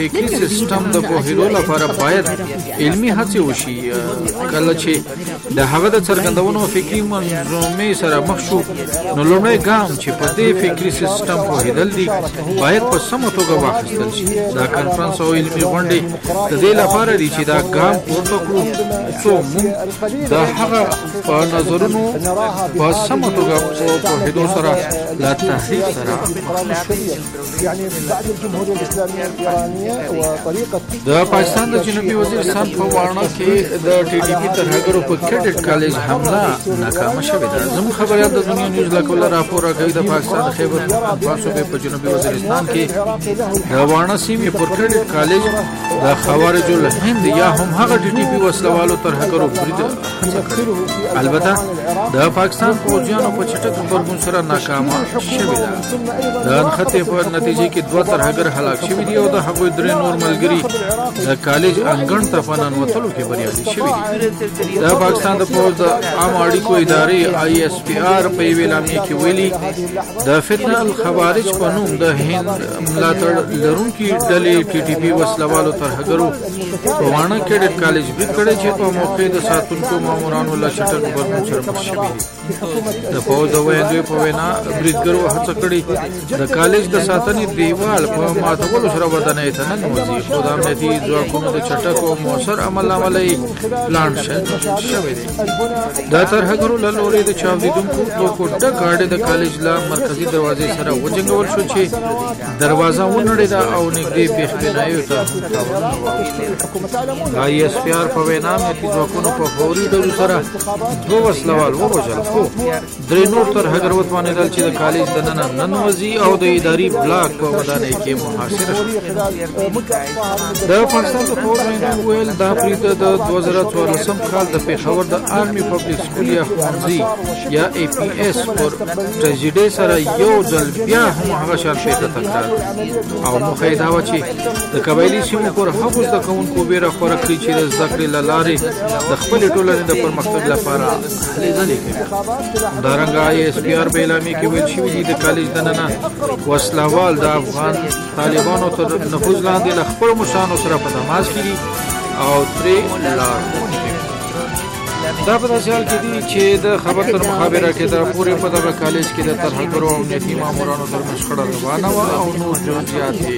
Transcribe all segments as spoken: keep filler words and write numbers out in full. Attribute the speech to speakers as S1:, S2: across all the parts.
S1: فکري سیستم د پوهېدو لپاره باید علمي هڅې وشي. کله چې د هغه د څرګندونو فکري منظومې سره مخ شو نو لومړی ګام چې په دې فکري سیستم پوهېدل دي باید په سمه توګه واخیستل شي. دا کنفرانس او علمي غونډې د دې لپاره دي چې دا ګام پورته کړو څو موږ د هغه په نظرونو په سمه توګه پوهېدو سره لا تحریف سره د پاکستان د جنوبي وزیرستان په واڼه کې د ټي ټي پي ترهګرو په کیډټ کالج حمله ناکامه شوې ده. زموږ خبريال د دنیا نیوز لکوله راپور راکوي د پاکستان د خیبر پختونخوا صوبې په جنوبي وزیرستان کې د واڼه سیمې پر کیډټ کالج د خوارج الهند یا هم هغه ټي ټي پي وسلوالو ترهګرو برید هڅه کړې. البته د پاکستان فوجیانو په چټک غبرګون سره ناکامه شوې ده. د نښتې په نتیجه کې دوه ترهګر هلاک شوي دي او د هغوی درې نور ملګري د کالج انګړ ته په ننوتلو کې بریالي شوي دي. د پاکستان د پوځ د عامه اړیکو ادارې آی اس پی آر په یوې اعلامیې کې ویلي د فتنه الخوارج په نوم د هند ملاتړ لرونکي ډلې ټي ټي پي وسلوالو ترهګرو په واڼه کیډټ کالج برید کړی چې په موقع د ساتونکو مامورانو له چټک غبرګون سره مخ شوي دي. د پوځ د ویاندوی په وینا بریدګرو هڅه کړې د کالج د ساتنې دیوال په ماتولو سره ودانۍ ته ننوځي، خو د امنیتي ځواکونو د چټک او مؤثر عمل له امله یې پلان شوی دی. دا ترهګرو له لورې د چاودېدونکو توکو ډک ګاډۍ د کالج له مرکزي دروازې سره وجنګول شو چې دروازه ونړېده او نږدې بېخبیناییو ته آی اس پي آر په وینا امنیتي ځواکونو په فوري ډول سره دوه وسلوال ووژل، خو درې نور ترهګر وتوانېدل چې د کالج دننه ننوځي او د اداري بلاک په ودانۍ کې محاصره شول. د افغانستان د پوځ ویل دا برید د دوه زره څوارلسم کال د پېښور د آرمي پبلک سکول یا ښوونځي یا ای پی ایس پر ټریجډي سره یو ځل بیا هم هغه شان پیښه تکرار او موخه یې دا وه چې د قبایلي سیمو پر هغو زده کوونکو ویره خوره کړي چې د زده کړې له لارې د خپلې ټولنې د پرمختګ لپاره هلې ځلې کوي. همدارنګه آی اس پي آر په اعلامیې کې ویل شوي دي د کالج دننه وسلوال د افغان طالبانو تر نفوذ لاندې له خپلو مشرانو سره په تماس کې دي او ترې لارښوونې کوي. دا په داسې حال کې دي چې د خبر تر مخابره کې د پورې په دغه کالج کې د ترهګرو او امنیتي مامورانو ترمنځ شخړه روانه وه او نور جزئیات یې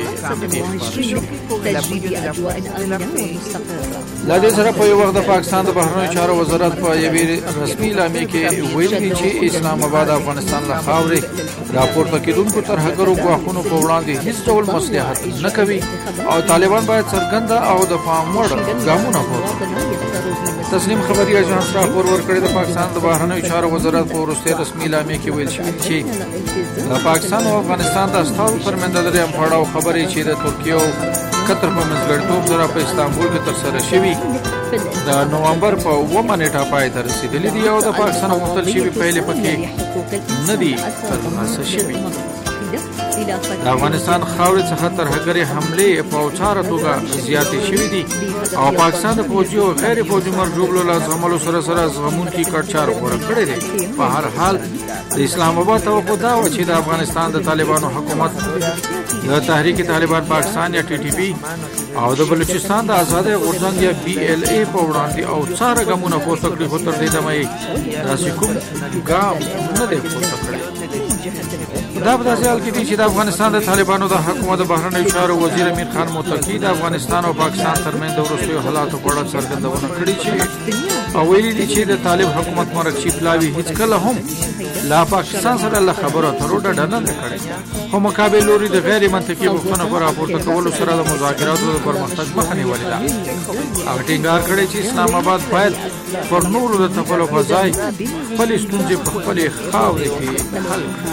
S1: له دې سره په یو وخت د پاکستان د بهرنیو چارو وزارت په یوې رسمي اعلامیې کې ویلي دي چې اسلام آباد افغانستان له خاورې راپورته کېدونکو ترهګرو ګواښونو په وړاندې هیڅ ډول مصلحت نه کوي او طالبان باید څرګنده او د پام وړ ګامونه پورته کړي. تسنیم خبري اژانس راپور ورکړی د پاکستان د بهرنیو چارو وزارت په وروستۍ رسمي اعلامیې کې ویل شوي چې د پاکستان او افغانستان د استازو ترمنځ د درېیم پړاو خبرې چې د ترکیې او قطر په منځګړیتوب سره په استانبول کې ترسره شوي د نومبر په اوومه نیټه پای ته رسېدلي دي او د پاکستان غوښتل شوي پایلې پکې نه دي ترلاسه شوي. د افغانستان خاورې څخه ترهګرې حملې په اوچاره توګه زیاتې شوي دي او پاکستان د فوجي او غیر فوجي مرجوبلو له زغملو سره سره زغمونکي کړچار غوره کړی دی. په هر حال د اسلام آباد توقع دا وه چې د افغانستان د طالبانو حکومت د تحریک طالبان پاکستان یا ټي ټي پي او د بلوچستان د آزادۍ غورځنګ یا بي ایل اے په وړاندې اوچاره ګامونه پورته کړي، خو تر دې دمه یې داسې کوم ګام نه دی پورته کړی. دا په داسې حال کې دي چې د افغانستان د طالبانو د حکومت د بهرنیو چارو وزیر امیر خان متقي د افغانستان او پاکستان ترمنځ د وروستیو حالاتو په اړه څرګندونه کړې چې او ویلي دي چې د طالب حکومت مرکزي پلاوي هیڅکله هم لا پاکستان سره له خبرو اترو ډډه نه ده کړې، خو مقابل لوري د غیر منطقي غوښتنو په راپورته کولو سره د مذاکراتو د پرمختګ مخه نیولې ده. هغه ټینګار کړی چې اسلام آباد باید پر نورو د تپلو په ځای خپلې ستونزې په خپلې خاورې کې حل کړي.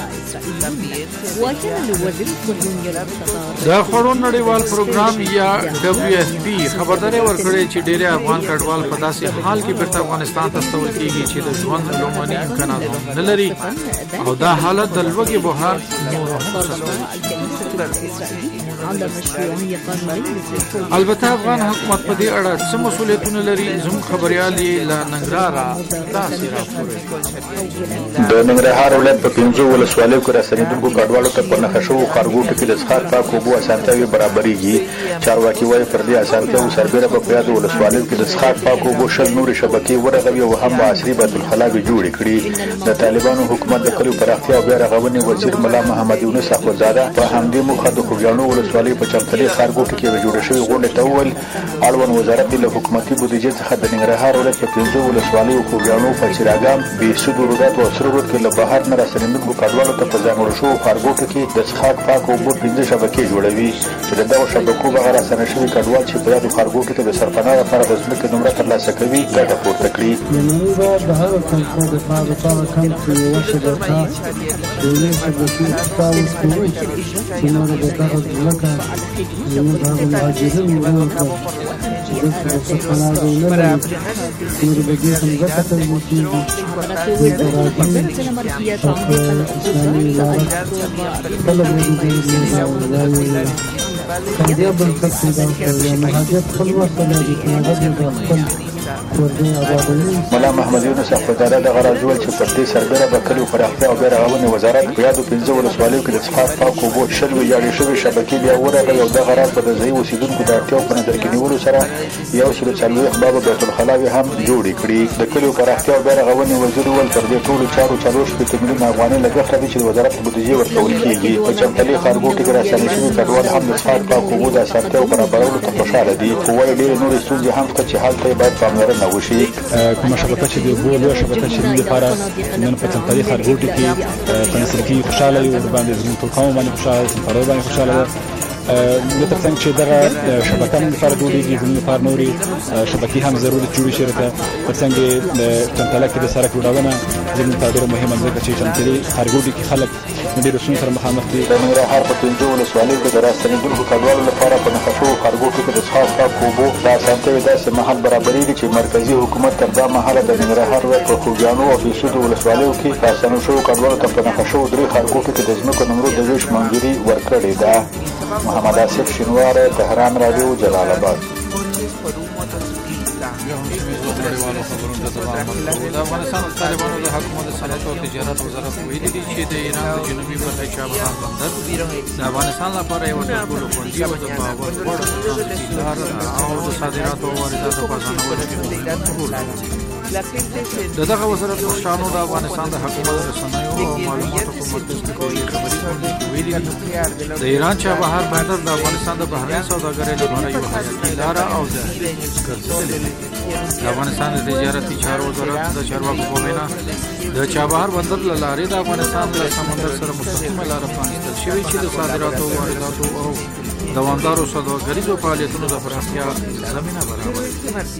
S1: د خوړو نړیوال پروګرام یا ډبلیو ایف پی خبرداری ورکړې چې ډېری افغان کډوال په داسې حال کې بیرته افغانستان ته استول کېږي چې د ژوند لومړني امکانات نه لري او دا حالت د لوږې بحران نور هم البته افغان حکومت په دې اړه څه مسؤلیتونه لري زموږ خبريال یې له ننګرهاره داسې راپور
S2: د ننګرهار ولایت په پنځو ولسوالیو کې رسنیدونکو کډوالو ته په نښه شوو ښارګوټو کې د څښاک پاک اوبو اسانتیاوې برابرېږي. چارواکي وایي پر دې اسانتیاوو سربېره به په یادو ولسوالیو کې د څښاک پاک اوبو شل نورې شبکې ورغوي او هم به عصري بیتالخلاوې جوړې کړي. د طالبانو حکومت د کلیو پراختیا او بیا رغونې وزیر ملا محمد یونس اخوندزاده په همدې موخه د خوږیاڼو ولسوالۍ په چمتلې ښارګوټو کې یوې جوړې شوې غونډې ته وویل اړوند وزارت له حکومتي بودیجې څخه د ننګرهار ولایت په پنځو ولسوالیو خوږیاڼو په چراګام بېسود رودات او سره رود کې له بهر نه راستنېدونکو کډوالو ته په ځانګړو شوو ښارګوټو کې د څښاک پاک اوبو پنځه شبکې جوړوي چې د دغو شبکو به هغه راستنه شوي کډوال چې په یادو ښارګوټو کې د سرپناه لپاره د ځمکې نمره ترلاسه کوي ګټه پورته کړي.
S3: لومړی باید د هغه کمپو دپاره د هغه کمپ چې یوه شبکه د یوې شبکې اتفاق وکړو چې نوره د دغه ځمکه زموږ هغه مهاجرین ورکړه چې دلته د سرپناه ځای نه لري نورې به دې هم ګټه ترلاسه کېږي. د راځي او په اسلامي اداره خپله بودیجه کندیا بنسټ پیدا کړ یا مهاجر خپل وسه لري چې هغه د خپل
S2: ملا محمد یونس اخوندزاده دغه راز وویل چې پر دې سربېره به کلیو پراختیا او بیا رغونې وزارت په یادو پنځه ولسوالیو کې د څښاک پاک اوبو شل ویجاړې شوې شبکې بیا ورغوي او دغه راز به د ځایي اوسېدونکو د اړتیاو په نظر کې نیولو سره یو سلو څلوېښت بابه بیتالخلاوې هم جوړې کړي. د کلیو پراختیا او بیا رغونې وزیر وویل تر دې ټولو چارو څلور شپېته میلیونه افغانۍ لګښت لري چې د وزارت د بودیجې ورکول کېږي. په چمتلې ښارګوټو کې راستنې شوي کډوال هم د څښاک پاک اوبو د اسانتیاو برابرولو ته خوشحاله دي خو وایي ډېرې نورې ستونزې هم شته چې هلته یې باید پاملرنه وشي.
S4: کومه شبکه چې د اوبو لویه شبکه چې موږ لپاره نن په چمتلې ښارګوټو کې په نصر کې خوشحاله یو ورباندې زموږ ټول قوم باندې خوشحاله سمفرو باندې خوشحاله ده. نو تر څنګه چې دغه شبکه موږ لپاره جوړېږي زموږ لپاره نورې شبکې هم ضروري جوړې شي راته تر څنګه د چمتله کې د سړک جوړونه زموږ لپاره ډېره مهمه ده ځکه چې چمتلې ښارګوټو کې خلک ډېرو ستونزو سره مخامخ دي.
S2: د ننګرهار په پنځو ولسوالیو کې د راستنېدونکو کډوالو لپاره په نښه شوو ښارګوټو کې د څښاک پاک اوبو د اسانتیاوې داسې مهال برابرېږي چې مرکزي حکومت تر دا مهاله د ننګرهار ولایت په خوږیاڼو او بېسودو ولسوالیو کې راستنو شوو کډوالو ته په نښه شوو درې ښارګوټو کې د ځمکو نمرو د ویش منظوري ورکړې ده. محمد آصف شینواری، تهران رادیو، جلال آباد.
S1: د افغانستان د طالبانو د حکومت د صنعت او تجارت وزارت ویلي دي چې د ایران د جنوبي برخې چابهار بندر د افغانستان لپاره یو تر ټولو خوندي او د باور وړ ترانزیټي لاره ده او د صادراتو او وارداتو په اسانولو کې د دغه وزارت مشرانو د افغانستان د حکومت رسنیو او معلوماتو په مرکز کې خبري ویلي دي د ایران چابهار بندر د افغانستان د بهرنۍ سوداګرۍ لپاره یو حیاتي لاره او د ګرځېدلې د افغانستان د تجارتي چارو وزارت د چارواکو په وینا د چابهار بندر له لارې د افغانستان د سمندر سره مستقیمه لاره پرانیستل شوې چې د صادراتو او وارداتو او دوامدارو سوداګریزو فعالیتونو د پراختیا زمینه برابروي.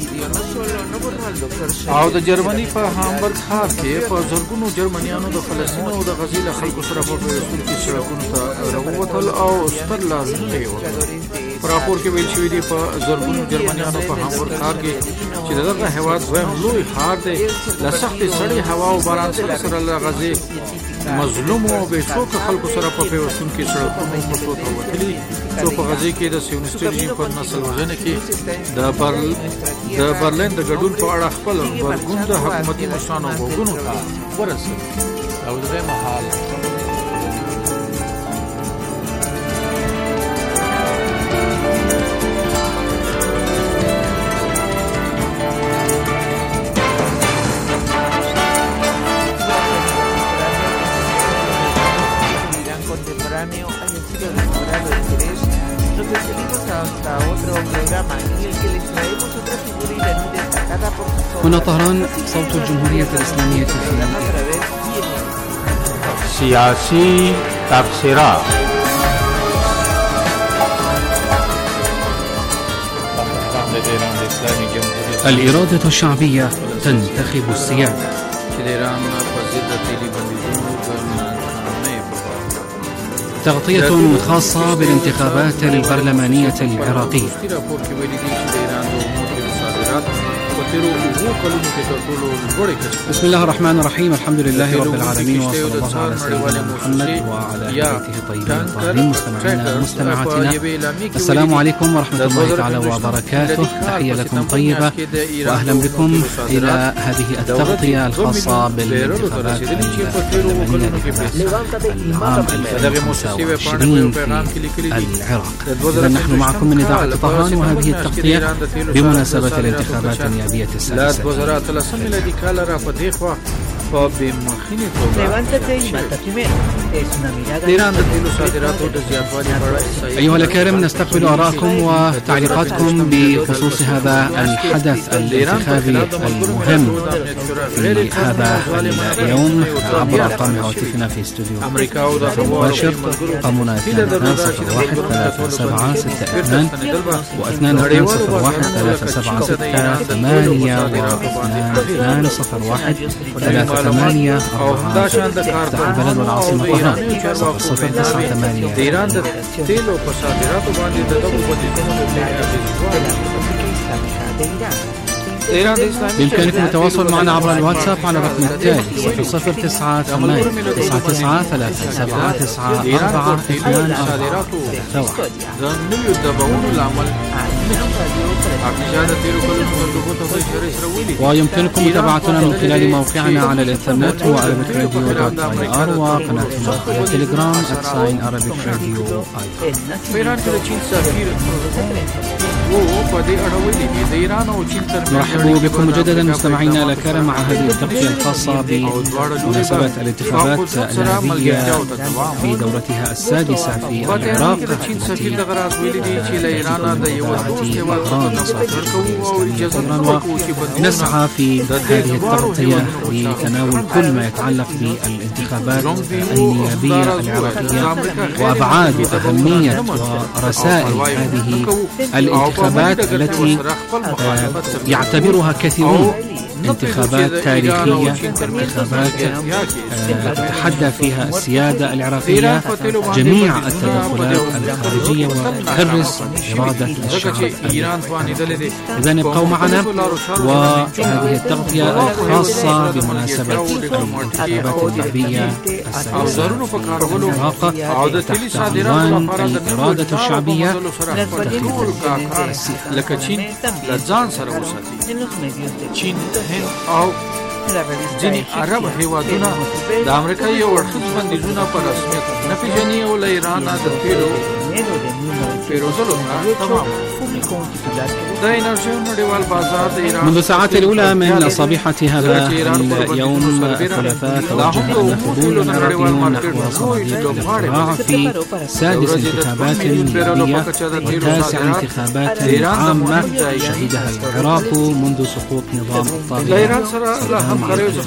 S1: او د جرمني په هامبرګ ښار کې په زرګونو جرمنیانو د فلسطین او د غزې له خلکو سره په پیوستون کې سړکونو ته راووتل او ستر لازمونه یې وکړل. په راپور کې ویل شوي دي په زرګونو جرمنیانو په هامبرګ ښار کې چې دغه هېواد دویم لوی ښار دی له سختې سړې هوا او باران سره سره له غزې مظلومو او بې څوکه خلکو سره په پیوستون کې سړکونو مخو ته وتلي څو په غزې کې د سیونیسټي رژیم په نسل وژنه کې د برل د برلین د ګډون په اړه خپل غبرګون د حکومتي مشرانو غوږونو ته ورسېد. او دغه مهال
S5: هنا طهران صوت الجمهورية الإسلامية في
S6: سياسي تبصرات.
S5: الإرادة الشعبية تنتخب السيادة. تغطية خاصة بالانتخابات البرلمانية العراقية. بسم الله الرحمن الرحيم. الحمد لله رب العالمين، وصلى الله على سيدنا محمد وعلى آله الطيبين الطاهرين. مستمعينا ومستمعاتنا، السلام عليكم ورحمة الله تعالى وبركاته. تحية لكم طيبة وأهلا بكم إلى هذه التغطية الخاصة بالانتخابات البرلمانية العام ألفين وخمسة وعشرين في العراق. إذا نحن معكم من إذاعة طهران، وهذه التغطية بمناسبة الانتخابات النيابية السادسة. أيها الكرام، نستقبل آراءكم وتعليقاتكم بخصوص هذا الحدث الانتخابي المهم في هذا اليوم عبر أرقام هواتفنا في استوديو مباشر. رقمنا اثنان اثنان صفر واحد ثلاثة سبعة ستة اثنان واثنان اثنان صفر واحد ثلاثة سبعة ستة ثمانية واثنان اثنان صفر واحد ثلاثة ثمانية أربعة تحت البلد والعاصمة طهران صفر صفر تسعة ثمانية. بإمكانكم التواصل معنا عبر الواتساب على الرقم التالي صفر صفر تسعة ثمانية تسعة تسعة ثلاثة سبعة تسعة أربعة اثنان أربعة ويمكنكم متابعتنا من خلال موقعنا على الانترنت هو Arabic Radio دوت آي آر وقناتنا على تليجرام @ساين Arabic Radio نرحب بكم مجددا مستمعينا الكرام مع هذه التغطية الخاصة بمناسبة الانتخابات النيابية في دورتها السادسة في العراق نسعى في هذه التغطية لتناول كل ما يتعلق بالانتخابات النيابية العراقية وأبعاد وأهمية ورسائل هذه الانتخابات التي يعتبرها كثيرون انتخابات تاريخية، انتخابات تتحدى فيها السيادة العراقية جميع التدخلات الخارجية وتكرس إرادة الشعب. إذن ابقوا معنا، وهذه التغطية الخاصة بمناسبة الانتخابات النيابية السادسة في العراق تحت عنوان الإرادة الشعبية
S1: او ځینې عرب هیوادونه د امریکا یو اړخیز بندیزونه په رسمیت نه پیژني او له ایران د تیلو پیرودلو تمام.
S5: منذ الساعات الأولى من صبيحة هذا اليوم الثلاثاء توجه الناخبون العراقيون نحو صناديق الاقتراع في سادس انتخابات نيابية وتاسع انتخابات عامة شهدها العراق منذ سقوط نظام الطاغية صدام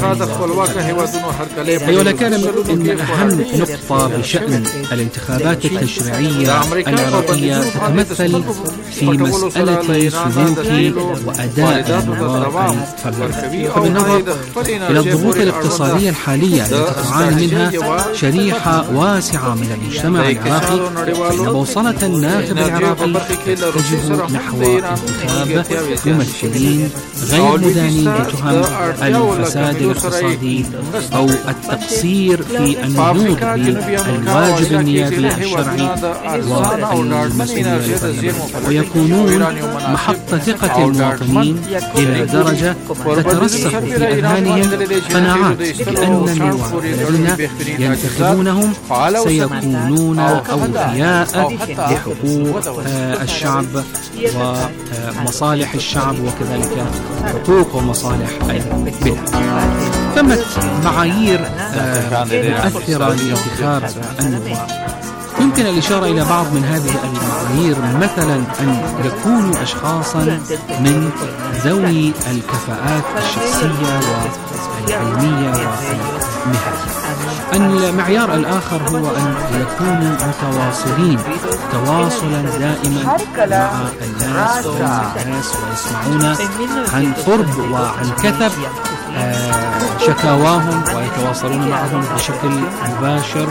S5: حسين. أيها الكرام، إن أهم نقطة بشأن الانتخابات التشريعية العراقية تتمثل في مسألة سلوك وأداء النواب الفردي. فبالنظر إلى الضغوط الاقتصادية الحالية التي تعاني منها شريحة واسعة من المجتمع العراقي، فإن بوصلة الناخب العراقي تتجه نحو انتخاب ممثلين غير مدانين بتهم الفساد الاقتصادي أو التقصير في النهوض بالواجب النيابي الشرعي والمسؤولية البرلمانية، ويكونون محط ثقة المواطنين إلى درجة تترسخ في أذهانهم قناعات بأن النواب الذين ينتخبونهم سيكونون أوفياء لحقوق الشعب ومصالح الشعب وكذلك حقوق ومصالح البلاد. ثمة معايير مؤثرة لانتخاب النواب. يمكن الإشارة إلى بعض من هذه المعايير، مثلا أن يكونوا أشخاصا من ذوي الكفاءات الشخصية والعلمية والمهنية. المعيار الآخر هو أن يكونوا متواصلين تواصلا دائما مع الناس والناس ويسمعون عن قرب وعن كثب شكاواهم ويتواصلون معهم بشكل مباشر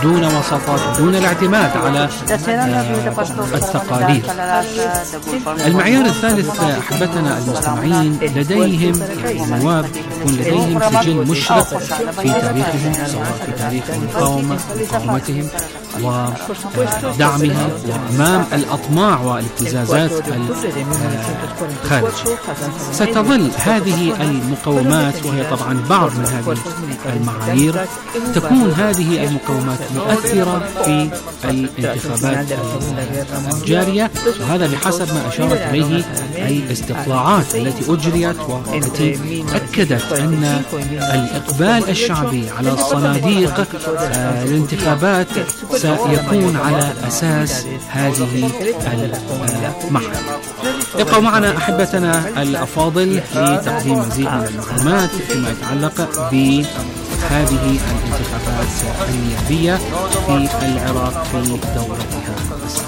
S5: دون وساطات، دون الاعتماد على التقاليد. المعيار الثالث أحبتنا المستمعين، لديهم يعني نواب يكون لديهم سجل مشرق في تاريخهم، سواء في تاريخ المقاومة مقاومتهم ودعمها وأمام الأطماع والابتزازات الخارج. ستظل هذه المقومات، وهي طبعا بعض من هذه المعايير، تكون هذه المقومات مؤثرة في الانتخابات الجارية، وهذا بحسب ما أشارت إليه الاستطلاعات التي أجريت والتي أكدت أن الإقبال الشعبي على الصناديق الانتخابات سيكون على أساس هذه المعايير. ابقوا معنا أحبتنا الأفاضل لتقديم مزيد من المعلومات فيما يتعلق بهذه الانتخابات النيابية في العراق في دورتها السادسة.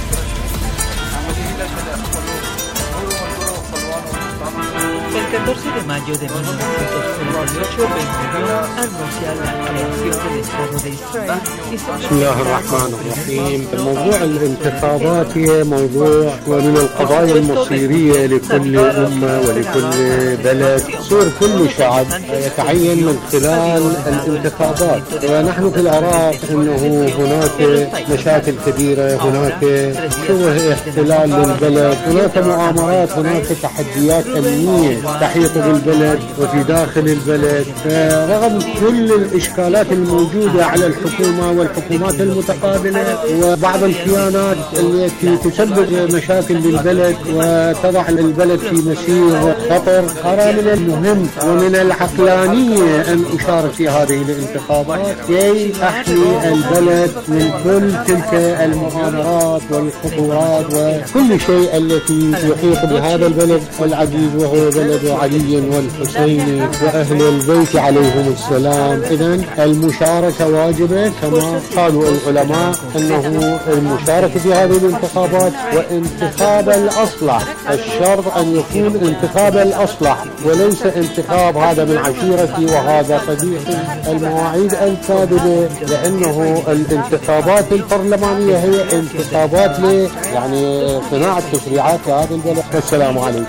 S7: El catorce de mayo de mil novecientos cuarenta y ocho, Ben-Gurion anunció la creación del Estado de Israel.
S8: بسم الله الرحمن الرحيم. موضوع الانتخابات هي موضوع ومن القضايا المصيرية لكل أمة ولكل بلد. صور كل شعب يتعين من خلال الانتخابات، ونحن في العراق أنه هناك مشاكل كبيرة، هناك شبه احتلال للبلد، هناك مؤامرات، هناك تحديات أمنية تحيط بالبلد وفي داخل البلد. رغم كل الإشكالات الموجودة على الحكومة والحكومات المتقابلة وبعض الكيانات التي تسبب مشاكل للبلد وتضع البلد في مسير خطر، أرى من المهم ومن العقلانية أن أشارك في هذه الانتخابات كي أحمي البلد من كل تلك المؤامرات والخطورات وكل شيء التي يحيط بهذا البلد العزيز، وهو بلد علي والحسين وأهل البيت عليهم السلام. إذن المشاركة واجبة كما قالوا العلماء، أنه المشاركة في هذه الانتخابات وانتخاب الأصلح. الشرط أن يكون انتخاب الأصلح وليس انتخاب هذا من عشيرتي وهذا صديقي. المواعيد الكاذبة، لأنه الانتخابات البرلمانية هي انتخابات ل يعني صناعة تشريعات في هذا البلد. السلام عليكم.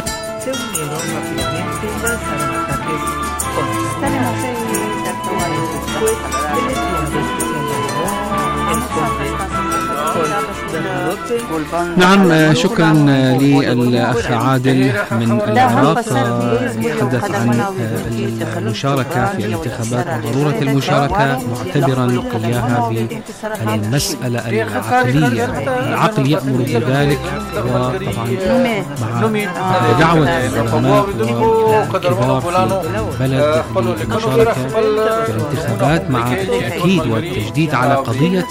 S5: نعم، شكرا للأخ عادل من العراق، تحدث عن المشاركة في الانتخابات وضرورة المشاركة، معتبرا إياها بالمسألة العقلية. العقل يأمر بذلك، وطبعا مع دعوة العلماء والكبار في البلد للمشاركة في الانتخابات مع التأكيد والتجديد على قضية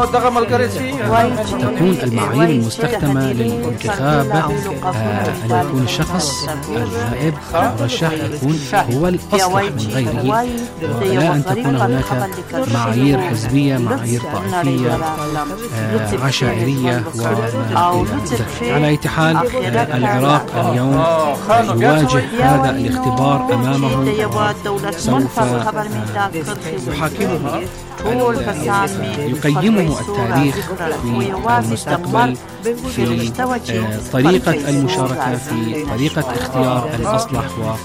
S5: تكون المعايير المستخدمة للانتخاب آه أن يكون الشخص النائب المرشح يكون هو الأصلح من غيره، ولا أن تكون هناك معايير حزبية، معايير طائفية، آه عشائرية وما إلى ذلك. على أي حال آه العراق اليوم يواجه هذا الاختبار أمامه، سوف آه يحاكمه يقيمه التاريخ في المستقبل في طريقة المشاركة، في طريقة اختيار الأصلح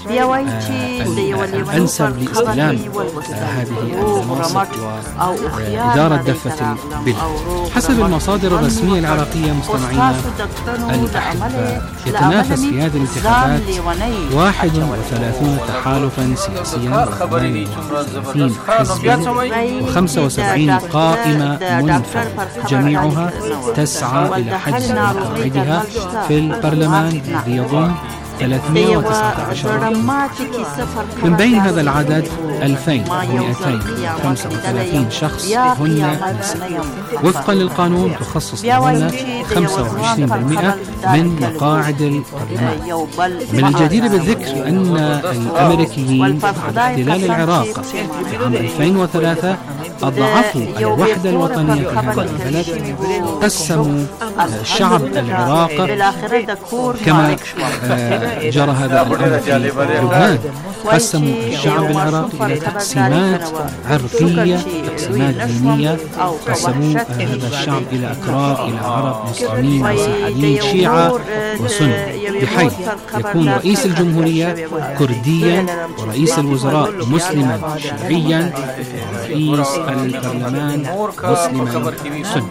S5: والأنسب لاستلام هذه المناصب وإدارة دفة البلاد. حسب المصادر الرسمية العراقية مستمعينا الأحباء، يتنافس في هذه الانتخابات واحد وثلاثون تحالفا سياسيا وثمانية وثلاثين حزبا وخمسة وسبعين قائمة منفردة، جميعها تسعى إلى حجز مقاعدها في البرلمان الذي يضم ثلاثمئة وتسعة عشر. من بين هذا العدد ألفين ومئتين وخمسة وثلاثين شخص هن نساء. وفقا للقانون تخصص لهن خمسة وعشرين بالمئة من مقاعد البرلمان. من الجدير بالذكر أن الأمريكيين بعد احتلال العراق في عام ألفين وثلاثة أضعفوا الوحدة الوطنية في هذا البلد، قسموا شعب العراق كما جرى هذا الأمر في لبنان. قسموا الشعب العراقي إلى تقسيمات عرقية، تقسيمات دينية، قسموا هذا الشعب إلى أكراد، إلى عرب، مسلمين، مسيحيين، شيعة وسنة، بحيث يكون رئيس الجمهورية كرديا ورئيس الوزراء مسلما شيعيا ورئيس البرلمان مسلما سني.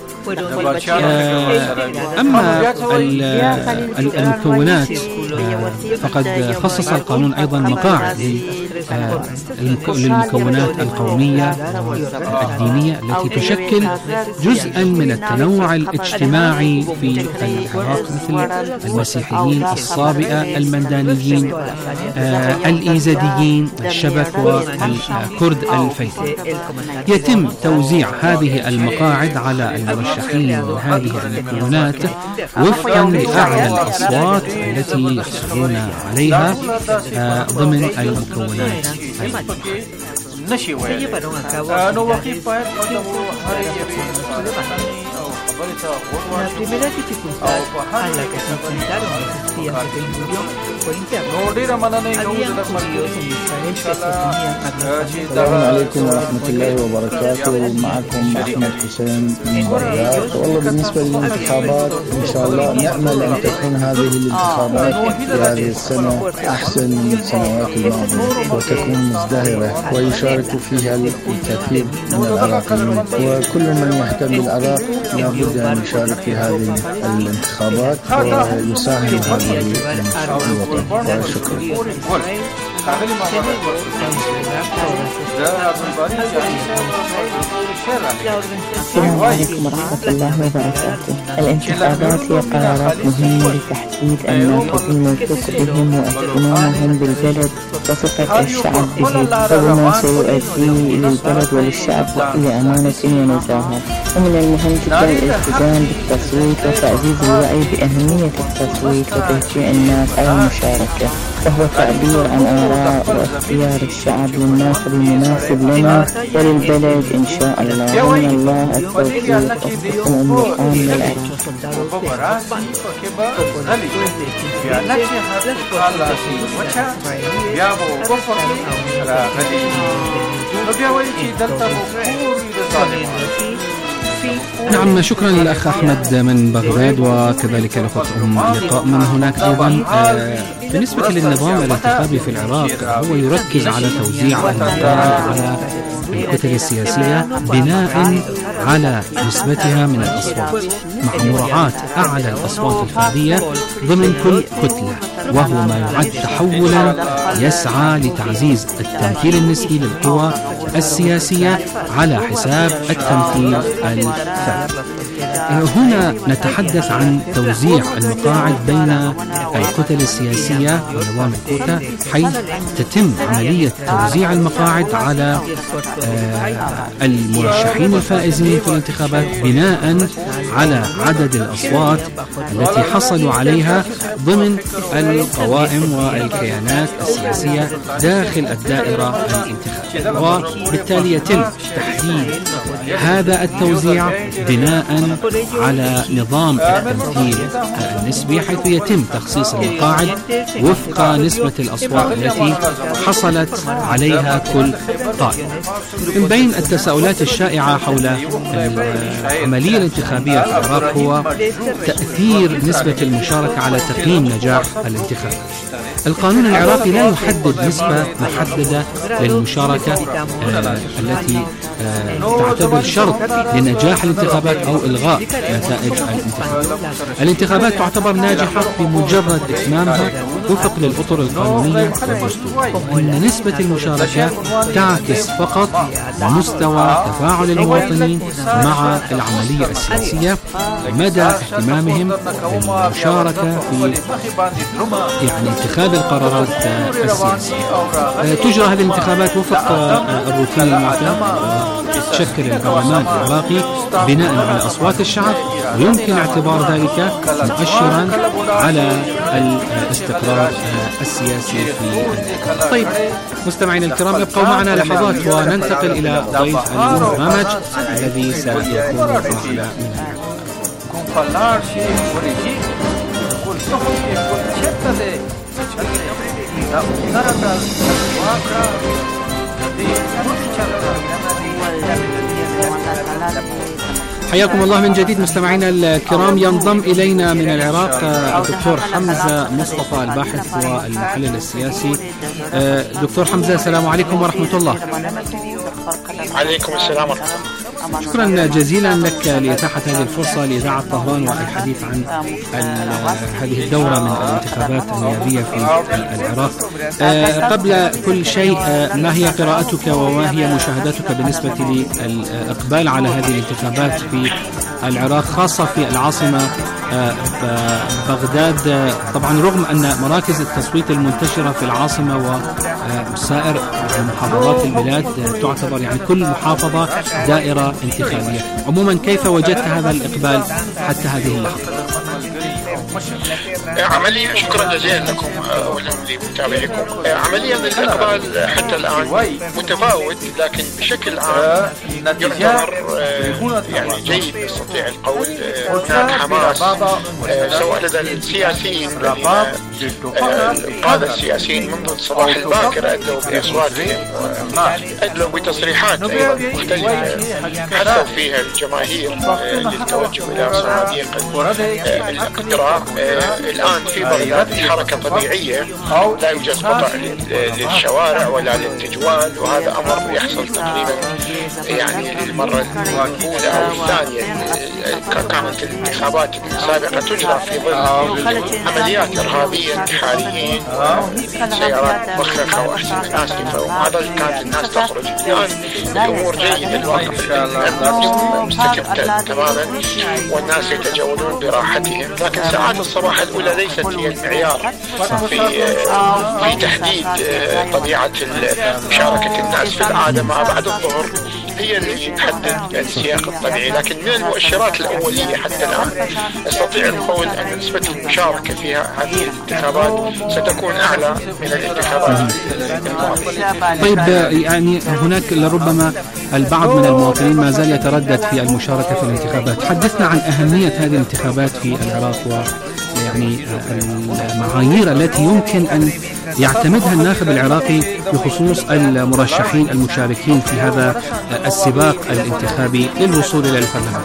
S5: أما المكونات فقد خصص القانون أيضا مقاعد للمكونات القومية الدينية التي تشكل جزءا من التنوع الاجتماعي في العراق، مثل المسيحيين، الصابئة، المندانيين، الإيزديين، الشبك، والكرد الفيثي. يتم توزيع هذه المقاعد على المرشحين من هذه المكونات وفقا لأعلى الأصوات التي يحصلون عليها ضمن المكونات.
S7: La primera dificultad a la que se enfrentaron los espías de Ben Gurión fue interna. Habían judíos en Israel que se unían a
S9: السلام عليكم ورحمة الله وبركاته. معكم أحمد حسين من بغداد. والله بالنسبة للانتخابات إن شاء الله نأمل أن تكون هذه الانتخابات في هذه السنة أحسن من السنوات الماضية وتكون مزدهرة ويشارك فيها الكثير من العراقيين، وكل من يهتم بالعراق لابد أن يشارك في هذه الانتخابات ويساهم هذه الوطن. وشكرا.
S10: السلام عليكم ورحمة الله وبركاته. الانتخابات هي قرارات مهمة لتحديد الناخبين والثقة بهم واهتمامهم بالبلد وثقة الشعب به، وبما سيؤدي للبلد وللشعب بكل أمانة ونزاهة. ومن المهم جدا الالتزام بالتصويت وتعزيز الوعي بأهمية التصويت وتشجيع الناس على المشاركة، وهو تعبير عن آراء واختيار الشعب للناخب المناسب لنا وللبلد إن شاء الله. ومن الله التوفيق وحسن المقام للعراق.
S5: نعم، شكرا للأخ أحمد من بغداد، وكذلك الأخت أم لقاء من هناك أيضا. بالنسبة للنظام الانتخابي في العراق هو يركز على توزيع المقاعد على الكتل السياسية بناء على نسبتها من الأصوات، مع مراعاة أعلى الأصوات الفردية ضمن كل كتلة، وهو ما يعد تحولا يسعى لتعزيز التمثيل النسبي للقوى السياسية على حساب التمثيل الفردي. هنا نتحدث عن توزيع المقاعد بين الكتل السياسية ونظام الكوتا، حيث تتم عملية توزيع المقاعد على المرشحين الفائزين في الانتخابات بناء على عدد الأصوات التي حصلوا عليها ضمن القوائم والكيانات السياسية داخل الدائرة الانتخابية، وبالتالي يتم تحديد هذا التوزيع بناء على نظام التمثيل النسبي، حيث يتم تخصيص المقاعد وفق نسبة الأصوات التي حصلت عليها كل قائمة. من بين التساؤلات الشائعة حول العملية الانتخابية في العراق هو تأثير نسبة المشاركة على تقييم نجاح الانتخاب. القانون العراقي لا يحدد نسبة محددة للمشاركة آه التي آه تعتبر شرط لنجاح الانتخابات أو إلغاء نتائج الانتخابات. الانتخابات تعتبر ناجحة بمجرد إتمامها وفق للأطر القانونية والدستور، وأن نسبة المشاركة تعكس فقط مستوى تفاعل المواطنين مع العملية السياسية ومدى اهتمامهم بالمشاركة في يعني اتخاذ القرارات السياسية. تجرى هذه الانتخابات وفق الروتين المعتاد. تشكل البرلمان العراقي بناء على أصوات الشعب ويمكن اعتبار ذلك مؤشرا على الاستقرار السياسي في. طيب مستمعينا الكرام، ابقوا معنا لحظات وننتقل إلى ضيف البرنامج الذي سيكون معنا حياكم الله من جديد مستمعينا الكرام. ينضم إلينا من العراق الدكتور حمزة مصطفى الباحث والمحلل السياسي. دكتور حمزة، السلام عليكم ورحمة الله.
S11: عليكم السلام ورحمة الله.
S5: شكرا جزيلا لك لإتاحة هذه الفرصة لإذاعة طهران والحديث عن هذه الدورة من الانتخابات النيابية في العراق. قبل كل شيء، ما هي قراءتك وما هي مشاهدتك بالنسبة للإقبال على هذه الانتخابات في العراق، خاصة في العاصمة بغداد؟ طبعا رغم أن مراكز التصويت المنتشرة في العاصمة وسائر محافظات البلاد تعتبر يعني كل محافظة دائرة انتخابية. عموما كيف وجدت هذا الإقبال حتى هذه اللحظة؟
S11: عمليا شكرا جزيلا لكم ولمتابعيكم. عمليا الإقبال حتى الآن متفاوت، لكن بشكل عام يعتبر يعني جيد نستطيع القول. هناك حماس سواء لدى السياسيين القادة السياسيين منذ الصباح الباكر أدلوا بأصواتهم، أدلوا بتصريحات مختلفة حثوا فيها الجماهير للتوجه إلى صناديق الاقتراع. الآن في بغداد حركة طبيعية، لا يوجد قطع للشوارع ولا للتجوال، وهذا أمر يحصل تقريبا يعني للمرة الأولى أو الثانية. كانت الانتخابات السابقة تجرى في ظل عمليات إرهابية، انتحاريين، سيارات مخخة وأحزمة آسفة، وهذا كانت الناس تخرج. الآن الأمور جيدة، الواقع مستقر تماما والناس يتجولون براحتهم، لكن ساعات الصباح الأولى ليست هي المعيار في في تحديد طبيعة مشاركة الناس. في العادة ما بعد الظهر هي اللي تحدد السياق الطبيعي، لكن من المؤشرات الأولية حتى الآن نستطيع القول أن نسبة المشاركة في هذه الانتخابات ستكون أعلى من الانتخابات الماضية.
S5: طيب يعني هناك لربما البعض من المواطنين ما زال يتردد في المشاركة في الانتخابات. حدثنا عن أهمية هذه الانتخابات في العراق و يعني المعايير التي يمكن أن يعتمدها الناخب العراقي بخصوص المرشحين المشاركين في هذا السباق الانتخابي للوصول إلى البرلمان.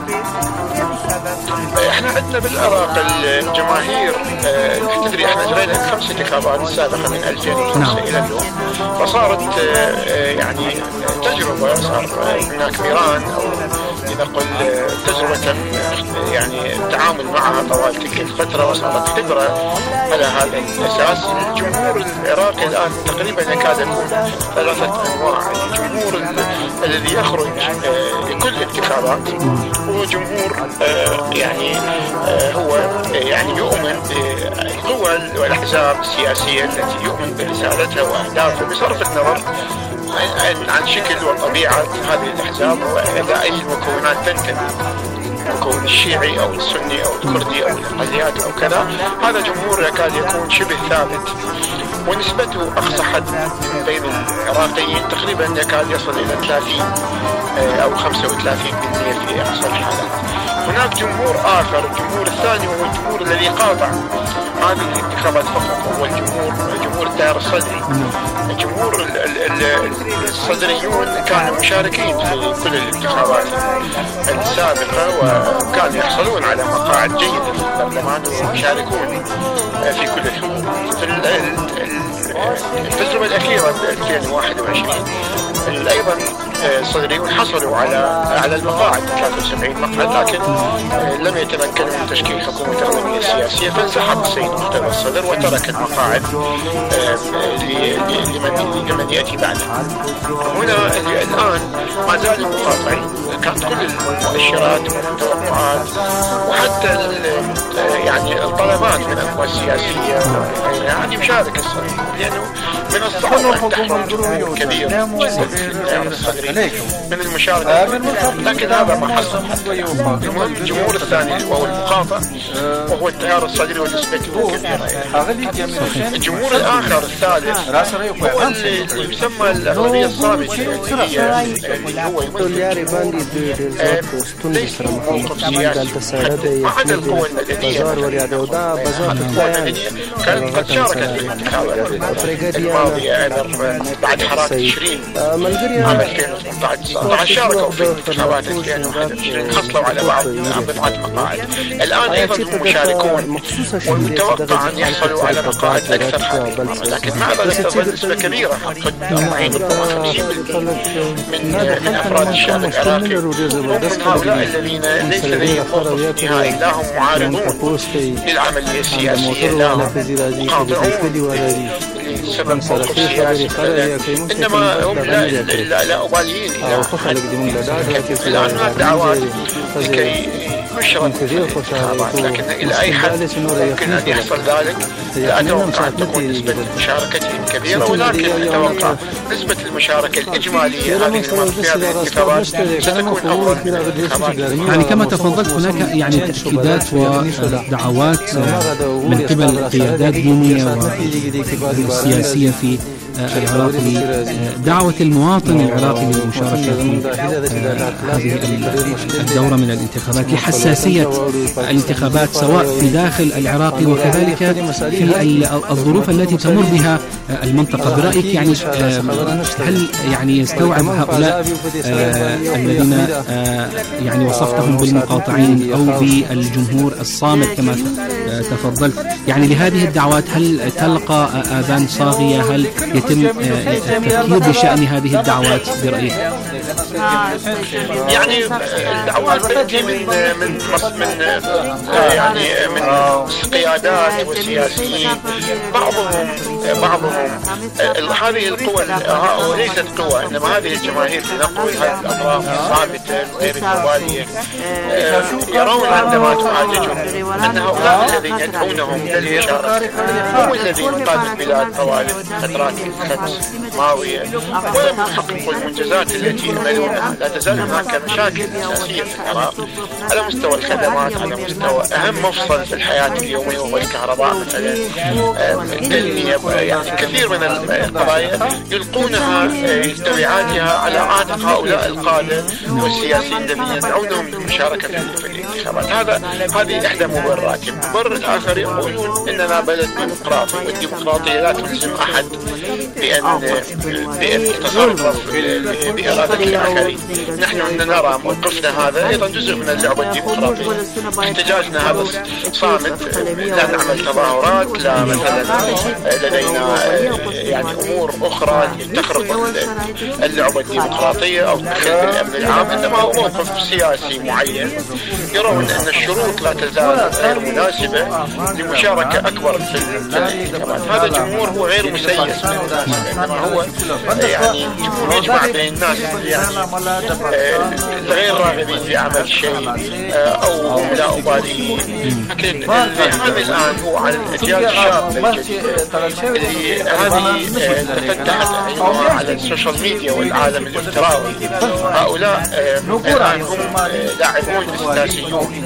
S11: احنا عندنا بالعراق الجماهير اه تدري احنا جرينا خمس انتخابات سابقة من ألفين وخمسة الى اليوم، فصارت اه يعني تجربة، صار هناك ميران او لنقل تجربة يعني التعامل معها طوال تلك الفترة، وصارت خبرة على هذا الأساس. الجمهور العراقي الآن تقريبا يكاد يكون ثلاثة أنواع. الجمهور الذي يخرج لكل الانتخابات هو جمهور يعني هو يعني يؤمن بالقوى والأحزاب السياسية التي يؤمن برسالتها وأهدافها بصرف النظر عن شكل وطبيعة هذه الأحزاب وإلى أي مكونات تنتمي، المكون الشيعي أو السني أو الكردي أو الأقليات أو كذا. هذا جمهور يكاد يكون شبه ثابت، ونسبته أقصى حد بين العراقيين تقريبا يكاد يصل إلى ثلاثين أو خمسة وثلاثين بالمئة في أقصى الحالات. هناك جمهور آخر، الجمهور الثاني هو الجمهور الذي قاطع هذه الانتخابات فقط، هو الجمهور جمهور التيار الصدري. الجمهور الصدريون كانوا مشاركين في كل الانتخابات السابقة وكانوا يحصلون على مقاعد جيدة في البرلمان ويشاركون في كل الحكومات. التجربة الأخيرة ألفين وواحد وعشرين أيضا الصدريون حصلوا على على المقاعد ثلاثة وسبعين مقعد، لكن لم يتمكنوا من تشكيل حكومة أغلبية سياسية، فانسحب السيد مقتدى الصدر وترك المقاعد لمن لمن يأتي بعده. هنا الآن ما زالوا مقاطعين، كانت كل المؤشرات والتوقعات وحتى يعني الطلبات من القوى السياسية يعني مشاركة الصدر، لأنه من الصعب أن تحصل جمهور كبير جدا في التيار الصدري من المشاركة، لكن هذا ما حصل. المهم الجمهور الثاني وهو المقاطع وهو التيار الصدري والنسبة الكبيرة. الجمهور الآخر الثالث هو اللي يسمى الأغلبية الصامتة، اللي هو ليس موقف سياسي ما عدا القوى المدنية. كانت قد شاركت في الانتخابات الماضية بعد حراك تشرين عام ألفين وثمانية عشر، شاركوا في انتخابات ألفين وواحد وعشرين، حصلوا على بعض بضعة مقاعد. الآن أيضا هم مشاركون والمتوقع أن يحصلوا على مقاعد أكثر هذه المرة، لكن مع ذلك تظل نسبة كبيرة قد أربعين ربما خمسين بالمئة من من أفراد الشعب العراقي هم هؤلاء الذين ليس لديهم موقف نهائي، لا هم معارضون للعملية السياسية، لا هم مقاطعون سبب موقف سياسي، إنما هم لا لا لا أباليين. الآن هناك دعوات لكي يشرد الانتخابات، لكن إلى أي حد ممكن أن يحصل ذلك؟ لا أتوقع أن تكون نسبة مشاركتهم كبيرة، ولكن أتوقع نسبة المشاركة الإجمالية هذه المرة في هذه الانتخابات ستكون أفضل من الانتخابات.
S5: يعني كما تفضلت هناك يعني تأكيدات ودعوات من قبل قيادات دينية وسياسية في العراق لدعوة المواطن العراقي للمشاركة في هذه الدورة من الانتخابات لحساسية الانتخابات سواء في داخل العراق وكذلك في الظروف التي تمر بها المنطقة. برأيك يعني هل يعني يستوعب هؤلاء الذين يعني وصفتهم بالمقاطعين أو بالجمهور الصامت كما تفضلت يعني لهذه الدعوات، هل تلقى آذان صاغية؟ هل يتم التفكير بشأن هذه الدعوات برأيك؟
S11: يعني الدعوات تأتي من من من يعني من قيادات وسياسيين، بعضهم بعضهم هذه القوى ليست قوى، انما هذه الجماهير لنقول هذه الاطراف الصامتة غير المبالية يرون عندما تعالجهم ان هؤلاء الذين يدعونهم للمشاركة هم الذين قادوا البلاد طوال فترات خمس ماضية ولم يحققوا المنجزات التي يأملونها. لا تزال هناك مشاكل أساسية في العراق على مستوى الخدمات، على مستوى أهم مفصل في الحياة اليومية وهو الكهرباء مثلا، التنمية، يعني كثير من القضايا يلقونها تبعاتها على عاتق هؤلاء القادة والسياسيين الذين يدعونهم للمشاركة في الانتخابات. هذا هذه إحدى مبررات. المبرر الآخر يقولون إننا بلد ديمقراطي، والديمقراطية لا تلزم أحد بأن بأن يتصرف بإرادة الآخرين. نحن نرى موقفنا هذا أيضا جزء من اللعبة الديمقراطية. احتجاجنا هذا صامت، لا نعمل تظاهرات، لا مثلا لدينا يعني أمور أخرى تخرق اللعبة الديمقراطية أو تدخل بالأمن العام، إنما هو موقف سياسي معين يرون أن الشروط لا تزال غير مناسبة لمشاركة أكبر في الانتخابات. هذا الجمهور هو غير مسيس بالمناسبة، إنما هو يعني جمهور يجمع بين الناس يعني غير راغبين في عمل شيء أو هم لا أباليين. لكن الهم الآن هو على الأجيال الشابة الجديدة اللي هذه تفتحت عيونها على السوشيال ميديا والعالم الافتراضي. هؤلاء الآن هم لاعبون سياسيون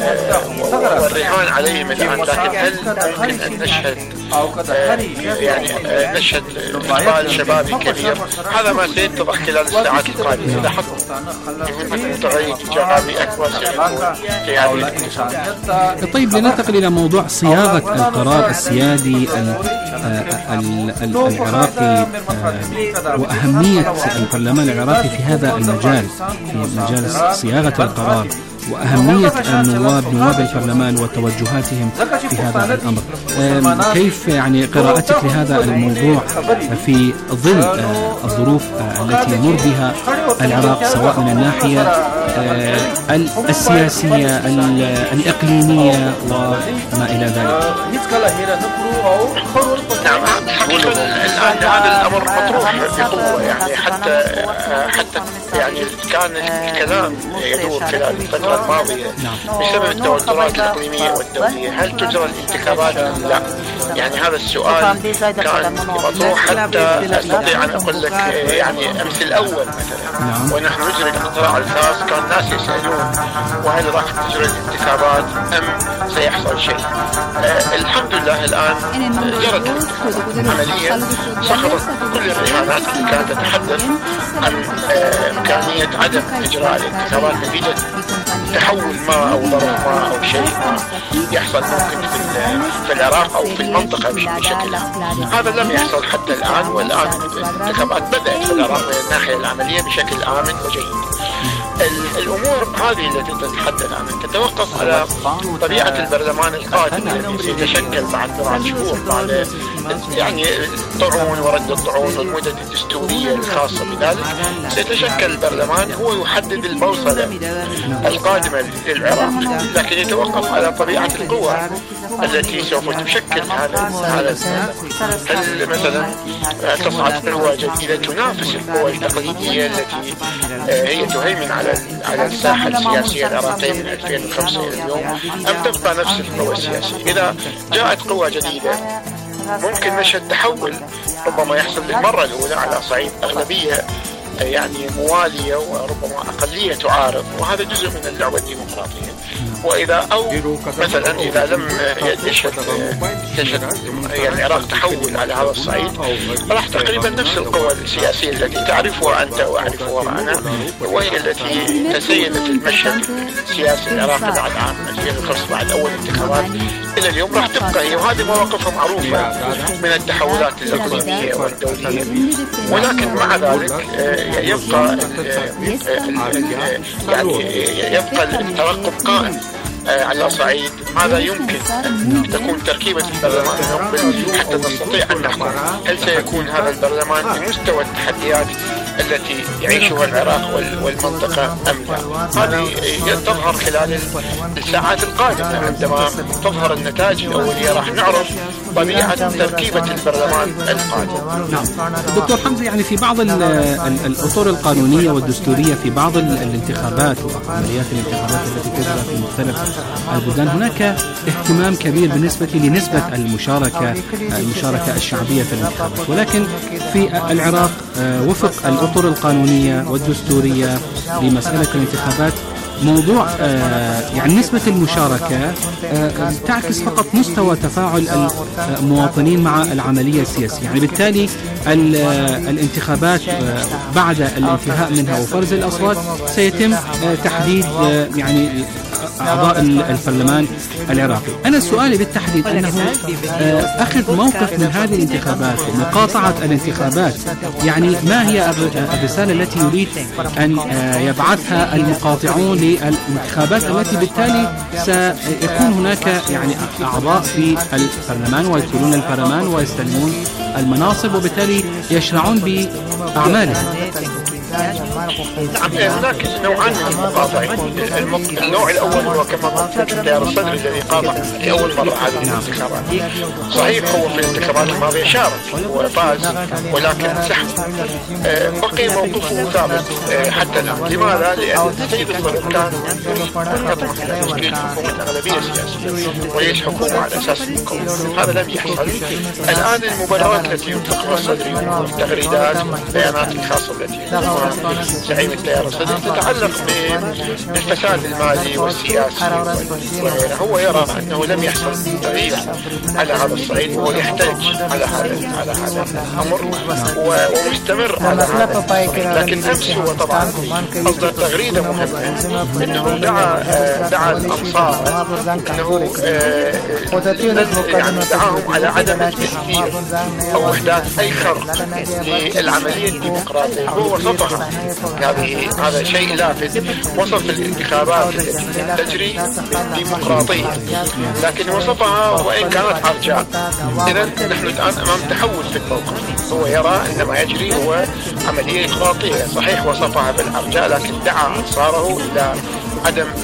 S11: والرهان عليهم الآن، لكن هل ممكن أن نشهد يعني نشهد إقبال شبابي كبير؟ هذا ما سيتضح خلال الساعات القادمة. إذا حصل تغير جغابي أكبر في هذه الانتخابات.
S5: طيب، لننتقل إلى موضوع صياغة القرار السيادي العراقي وأهمية البرلمان العراقي في هذا المجال، في مجال صياغة القرار وأهمية النواب نواب البرلمان وتوجهاتهم في هذا الأمر. كيف يعني قراءتك لهذا الموضوع في ظل الظروف التي يمر بها العراق سواء من الناحية السياسية الإقليمية وما إلى ذلك؟
S11: نعم، حقيقة الآن هذا الأمر مطروح بقوة، يعني حتى حتى يعني كان الكلام يدور خلال الفترة الفترة الماضية بسبب التوترات الإقليمية والدولية هل تجرى الانتخابات أم لا؟ يعني هذا السؤال كان مطروح حتى أستطيع أن أقول لك يعني أمس الأول مثلا ونحن نجري القطاع الخاص كان الناس يسألون وهل راح تجري الانتخابات أم سيحصل شيء. آه الحمد لله الآن جرت عملية سقطت كل الرهانات اللي كانت تتحدث عن آه إمكانية عدم إجراء الانتخابات نتيجة تحول ما أو ظرف ما أو شيء ما يحصل ممكن في, في العراق أو في المنطقة بشكل عام. هذا لم يحصل حتى الآن، والآن الانتخابات بدأت في العراق من الناحية العملية بشكل آمن وجيد. الأمور هذه التي تتحدث عنها تتوقف على طبيعة البرلمان القادم الذي سيتشكل بعد ثلاث شهور بعد يعني الطعون ورد الطعون والمدد الدستورية الخاصة بذلك. سيتشكل البرلمان هو يحدد البوصلة القادمة للعراق، لكن يتوقف على طبيعة القوى التي سوف تشكل هذا هذا هل مثلا تصعد قوى جديدة تنافس القوى التقليدية التي هي تهيمن على على الساحة السياسية العراقية من ألفين وخمسة إلى اليوم، أم تبقى نفس القوى السياسية؟ إذا جاءت قوى جديدة ممكن نشهد تحول ربما يحصل للمرة الأولى على صعيد أغلبية يعني موالية وربما أقلية تعارض، وهذا جزء من اللعبة الديمقراطية. وإذا أو مثلا إذا لم يشهد يشهد العراق تحول على هذا الصعيد راح تقريبا نفس القوى السياسية التي تعرفها أنت وأعرفها أنا، وهي التي تسيدت المشهد السياسي العراقي بعد عام ألفين وخمسة بعد أول انتخابات إلى اليوم راح تبقى هي، وهذه مواقفها معروفة من التحولات الإقليمية والدولية. ولكن مع ذلك يبقى يعني يبقى الترقب قائم على صعيد ماذا يمكن أن تكون تركيبة البرلمان المقبل حتى نستطيع أن نحكم هل سيكون هذا البرلمان بمستوى التحديات التي يعيشها العراق والمنطقة أم لا. هذه تظهر خلال الساعات القادمة عندما تظهر النتائج الأولية راح نعرف طبيعة تركيبة البرلمان القادم.
S5: نعم دكتور حمزة، يعني في بعض الأطر القانونية والدستورية في بعض الانتخابات وعمليات الانتخابات التي تجرى في مختلف البلدان هناك اهتمام كبير بالنسبة لنسبة المشاركة المشاركة الشعبية في الانتخابات، ولكن في العراق وفق الأطر القانونية والدستورية لمسألة الانتخابات موضوع يعني نسبة المشاركة تعكس فقط مستوى تفاعل المواطنين مع العملية السياسية، يعني بالتالي الانتخابات بعد الانتهاء منها وفرز الأصوات سيتم تحديد يعني أعضاء البرلمان العراقي. أنا سؤالي بالتحديد أنه أخذ موقف من هذه الانتخابات ومقاطعة الانتخابات، يعني ما هي الرسالة التي يريد أن يبعثها المقاطعون للانتخابات التي بالتالي سيكون هناك يعني أعضاء في البرلمان ويدخلون البرلمان ويستلمون المناصب وبالتالي يشرعون بأعمالهم؟
S11: نعم هناك نوعان من المقاطعين. النوع الأول هو كما قلت التيار الصدري الذي قاطع لأول مرة هذه الانتخابات. صحيح هو في الانتخابات الماضية شارك وفاز ولكن انسحب، بقي موقفه ثابت حتى الآن. لماذا؟ لأن السيد الصدر كان يطمح إلى تشكيل حكومة أغلبية سياسية وليس حكومة على أساس المكون. هذا لم يحصل. الآن المبادرات التي ينطقها الصدري والتغريدات والبيانات الخاصة التي زعيم التيار الصدري تتعلق بالفساد المالي والسياسي وغيره. هو يرى أنه لم يحصل تغيير على هذا الصعيد، وهو يحتاج على هذا على هذا الأمر ومستمر على هذا. لكن أمس هو طبعا أصدر تغريدة مهمة أنه دعا دعا الأنصار أنه يعني دعاهم على عدم التسليم أو إحداث أي خرق للعملية الديمقراطية. هو وصفها هذه هذا شيء لافت، وصف الانتخابات التي تجري ديمقراطية لكن وصفها وإن كانت عرجاء. إذا نحن الآن أمام تحول في الموقف. هو يرى أن ما يجري هو عملية ديمقراطية. صحيح وصفها بالعرجاء لكن دعا أنصاره إلى عدم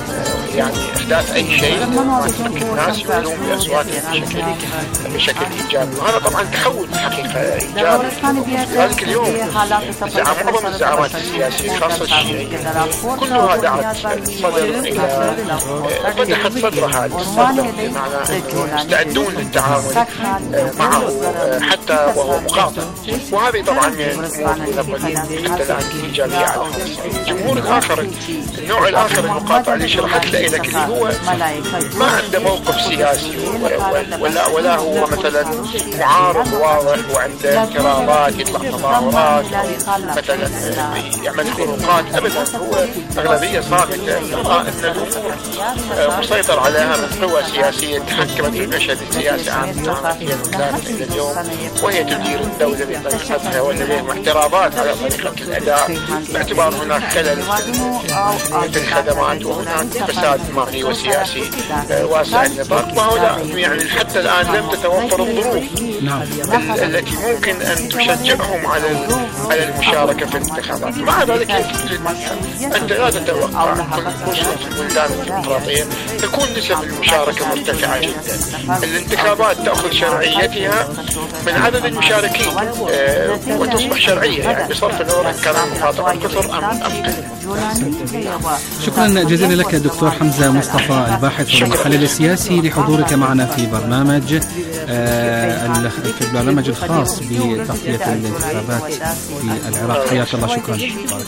S11: يعني إحداث أي شيء ما تترك الناس يقولون بأصواتهم بشكل بشكل إيجابي، وهذا طبعا تحول الحقيقة إيجابي. ذلك اليوم زعم معظم الزعامات السياسية خاصة الشيعية كلها دعت الصدر إلى فتحت صدرها للصدر، بمعنى مستعدون للتعامل معه حتى وهو مقاطع، وهذه طبعا حتى الآن إيجابية على هذا الصعيد. الجمهور الآخر، النوع الآخر المقاطع اللي شرحت لك اللي هو ما عنده موقف سياسي ولا ولا هو مثلا معارض واضح وعنده اعتراضات يطلع تظاهرات مثلا يعمل خروقات، ابدا هو اغلبيه صامته ترى ان الامور مسيطر عليها من قوى سياسيه تحكمت في المشهد السياسي عام الى اليوم، وهي تدير الدوله بطريقتها ولديهم اعتراضات على طريقه الاداء باعتبار هناك خلل في الخدمات وهناك فساد مالي وسياسي واسع النطاق، وهؤلاء يعني حتى الان لم تتوفر الظروف التي ممكن ان تشجعهم على على المشاركه في الانتخابات. مع ذلك انت لا تتوقع كل في البلدان الديمقراطيه تكون نسب المشاركه مرتفعه جدا. الانتخابات تاخذ شرعيتها من عدد المشاركين وتصبح شرعيه، يعني بصرف النظر ان كان المقاطعه كثر ام ام
S5: شكرا جزيلا لك دكتور حمزة مصطفى الباحث والمحلل السياسي لحضورك معنا في برنامج آه في البرنامج الخاص بتغطية الانتخابات في العراق. حياك الله. شكرا.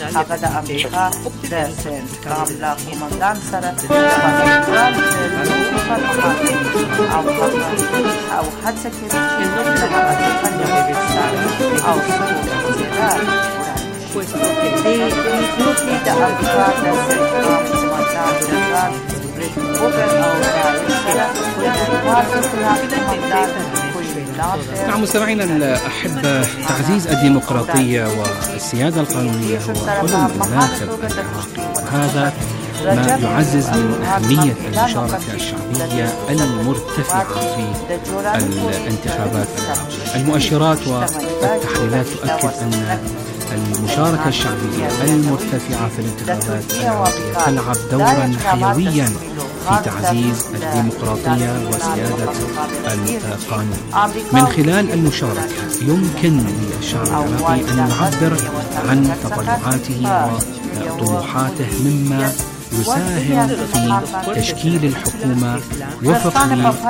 S5: نعم مستمعينا الأحبة، تعزيز الديمقراطية والسيادة القانونية هو حلم الناخب العراقي، وهذا ما يعزز من أهمية المشاركة الشعبية المرتفعة في الانتخابات العراقية. المؤشرات والتحليلات تؤكد أن المشاركة الشعبية المرتفعة في الانتخابات العراقية تلعب دورا حيويا في تعزيز الديمقراطية وسيادة القانون. من خلال المشاركة يمكن للشعب العراقي أن يعبر عن تطلعاته وطموحاته، مما يساهم في تشكيل الحكومة وفق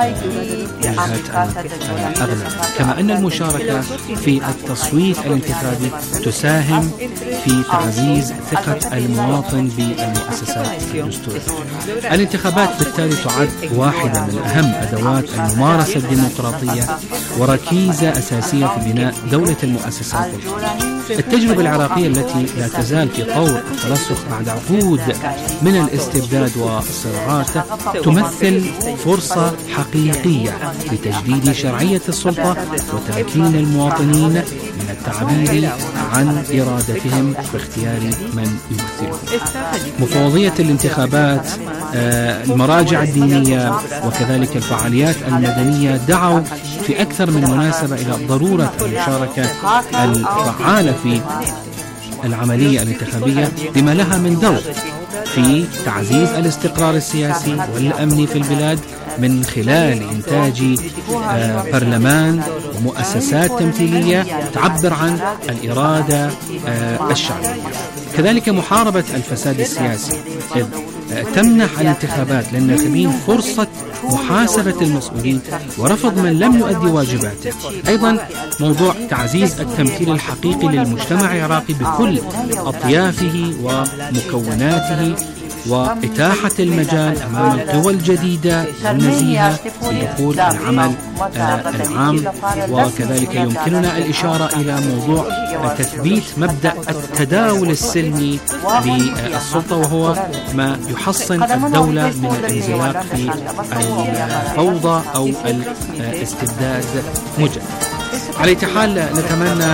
S5: وجهات الأغلب. كما أن المشاركة في التصويت الانتخابي تساهم في تعزيز ثقة المواطن بالمؤسسات الدستورية. الانتخابات بالتالي تعد واحدة من أهم أدوات الممارسة الديمقراطية وركيزة أساسية في بناء دولة المؤسسات والقانون. التجربة العراقية التي لا تزال في طور الترسخ بعد عقود من الاستبداد والصراعات تمثل فرصة حقيقية لتجديد شرعية السلطة وتمكين المواطنين من التعبير عن إرادتهم باختيار من يمثلهم. مفوضية الانتخابات، المراجع الدينية وكذلك الفعاليات المدنية دعوا في أكثر من مناسبة إلى ضرورة المشاركة الفعالة في العملية الانتخابية بما لها من دور في تعزيز الاستقرار السياسي والأمني في البلاد من خلال إنتاج برلمان ومؤسسات تمثيلية تعبر عن الإرادة الشعبية. كذلك محاربة الفساد السياسي، إذ تمنح الانتخابات للناخبين فرصة محاسبة المسؤولين ورفض من لم يؤدي واجباته. أيضا موضوع تعزيز التمثيل الحقيقي للمجتمع العراقي بكل أطيافه ومكوناته وإتاحة المجال أمام القوى الجديدة والنزيهة لدخول العمل العام. وكذلك يمكننا الإشارة إلى موضوع تثبيت مبدأ التداول السلمي للسلطة، وهو ما يحصن الدولة من الانزلاق في الفوضى أو الاستبداد مجددا. على أي حال نتمنى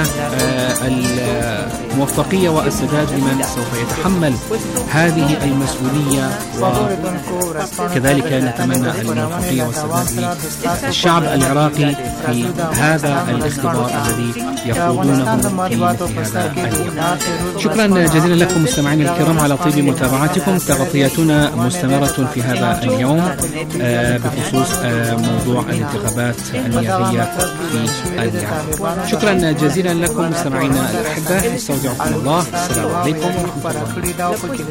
S5: الموفقية والسداد لمن سوف يتحمل هذه المسؤولية، وكذلك نتمنى الموفقية والسداد للشعب العراقي في هذا الاختبار الذي يخوضونه في مثل هذا اليوم. شكرا جزيلا لكم مستمعينا الكرام على طيب متابعتكم. تغطيتنا مستمرة في هذا اليوم بخصوص موضوع الانتخابات النيابية في اليمن. شكرا جزيلا لكم مستمعينا الأحبة، استودعكم الله، السلام عليكم ورحمة الله.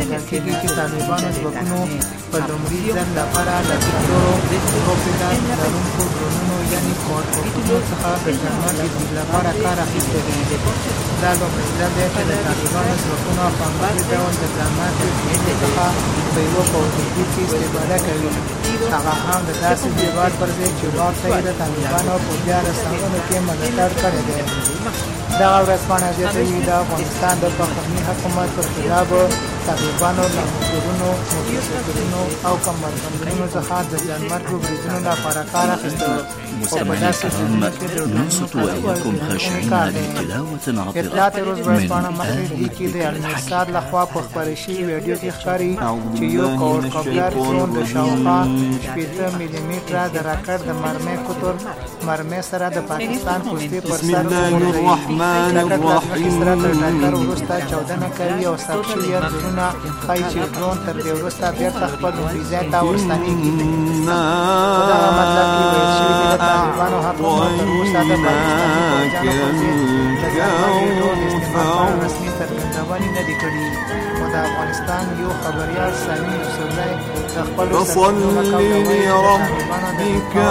S7: دا لومړی ځل دی چې د طالبانو ځواکونو په همغږي ډول د ډراماتیک ټکنیک څخه په یوه پوځي کې استفاده کوي، هغه هم د داسې دیوال پر ځای چې واک ته یې د طالبانو په بیا رسونو کې ملاتړ کړی دی. دغه ورځپاڼه زیاتوي د افغانستان د پخواني حکومت پر خلاف طالبانو له موټرونو، موټرسایکلونو او کمربندونو څخه د ځانمرګ بریدونو لپاره کار اخیسته.
S12: مستمعينا الكرام، ننصت إليكم خاشعين لتلاوة عطرة من آيات
S7: الحكيم. لخوا په خپرې شوي ویډیو کې ښکاري چې یو کورکوبلر ډرون د شاوخوا شپېته ملي متره د راکټ د مرمۍ قطر مرمۍ سره د پاکستان پوستې پر سر وغورځوي. راکټ له ځمکې سره تر ټکر وروسته چاودنه کوي او ثبت شوي ارزونه ښایي چې ډرون تر دې وروسته بېرته خپل لومړي ځای ته ورستنېږي. په دغه مطلب کې ویل شوي چې د طالبانو حکومت تر اوسه د پاکستاني پوځیانو پر ضد د ځانمرګي ډرون د استعمال په رسمي څرګندونې نه دي کړي. خو د افغانستان یو خبریال سامي یوسفزی د خپلو سرچینو له طالبانو د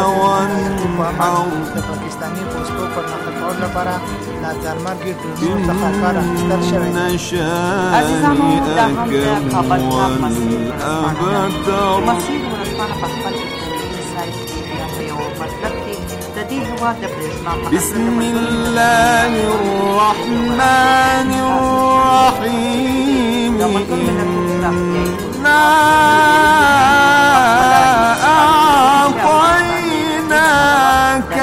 S7: د پاکستاني پوستو پر نښه کولو لپاره له ځانمرګي ډرونونو څخه کار اخیستل شوی دی.
S13: عزیزانو، دا هم د کابل ښار مسیر مسیر ورځپاڼه په خپل الکترونیکي سایټ کې بیا په یوه مطلب کې د دې هېواد د برېښنا
S14: بسم الله الرحمن الرحيم إنا أعطيناك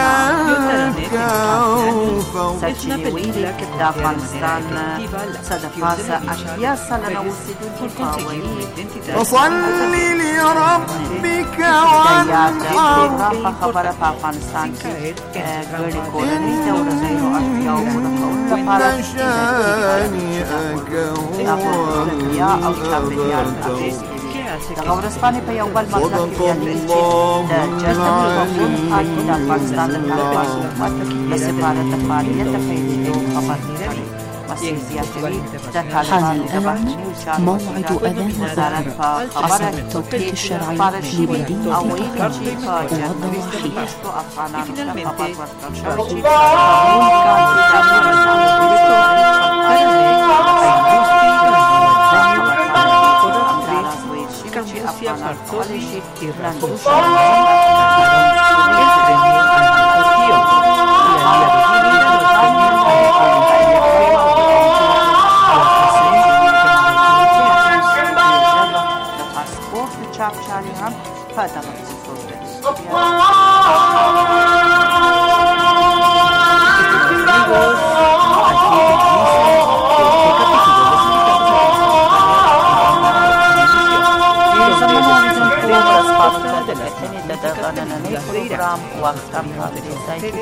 S14: الكوثر.
S13: سرچینې ویلي د افغانستان څه د پاسه اتیا سلنه اوسېدونکي خاوري
S14: فصل لربك
S13: وانحر. په خبره په افغانستان کې ګڼې کورنۍ د ورځنیو اړتیاوو پوره کولو لپاره او چاپېریال اغېز کوي. دغه ورځپاڼې په یو بل مطلب کې بیانوي چې د جرګې غوښتونکو پارټي د افغانستان د طالبان حکومت له سفارته فعالیته پیلېدو خبر کړی. مسیر زیاتوي د طالبانو د بهرنیو چارو وزارت په خبره توقیف سپارل شوي او ویلي چې په جرګې کې میشتو افغانانو ته خبر ورکړل شوی چې افغانان کولی شي د پاسپورت چاپ چارې هم په دغه څوکۍ د دغه نننۍ پروګرام وخت هم په دې ځای کې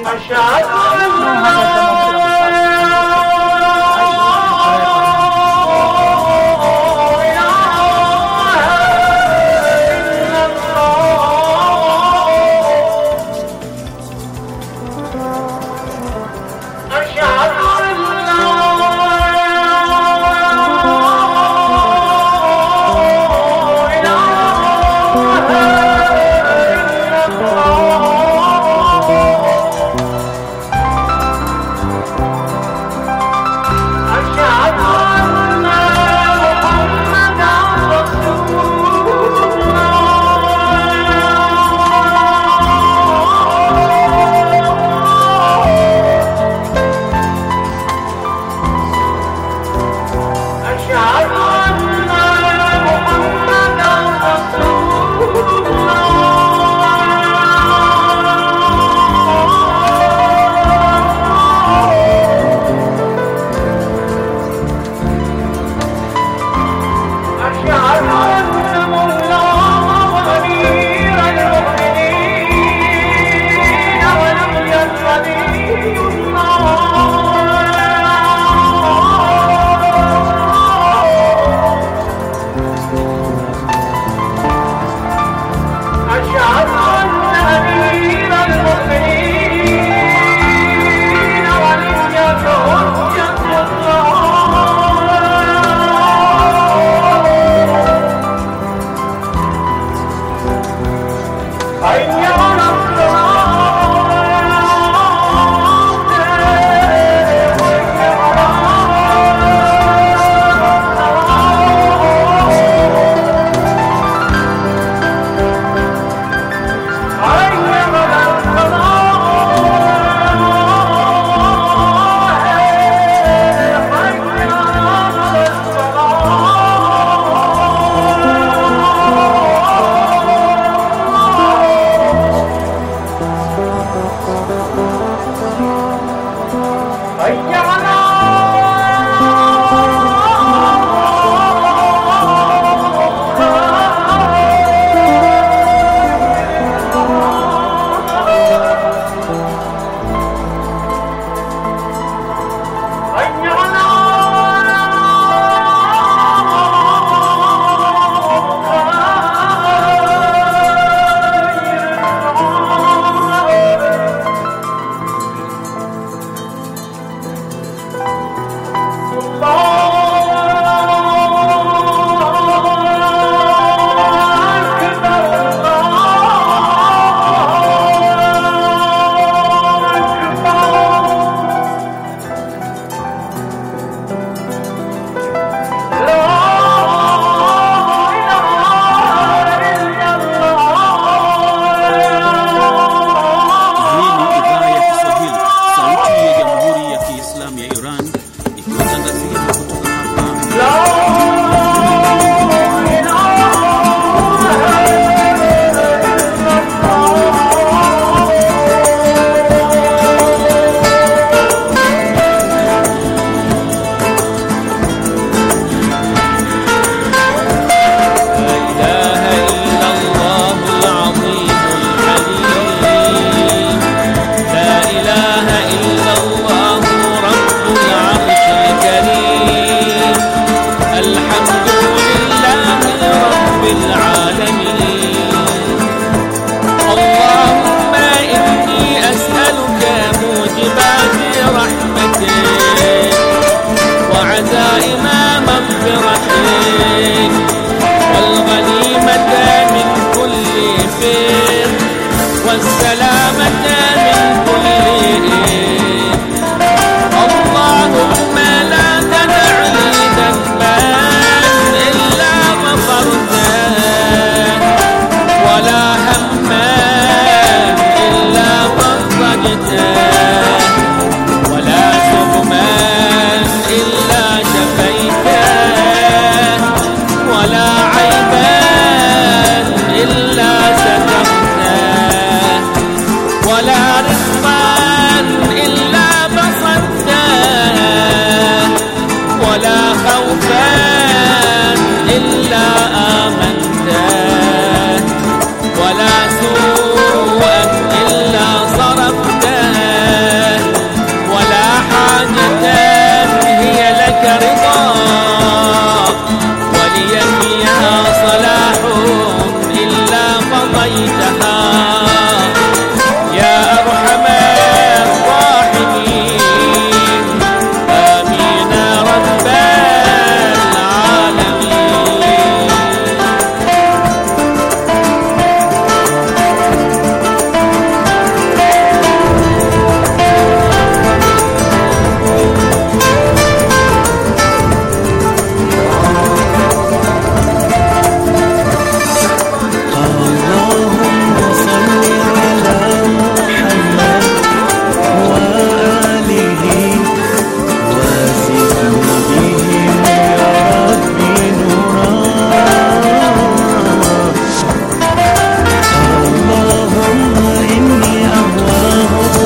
S15: حي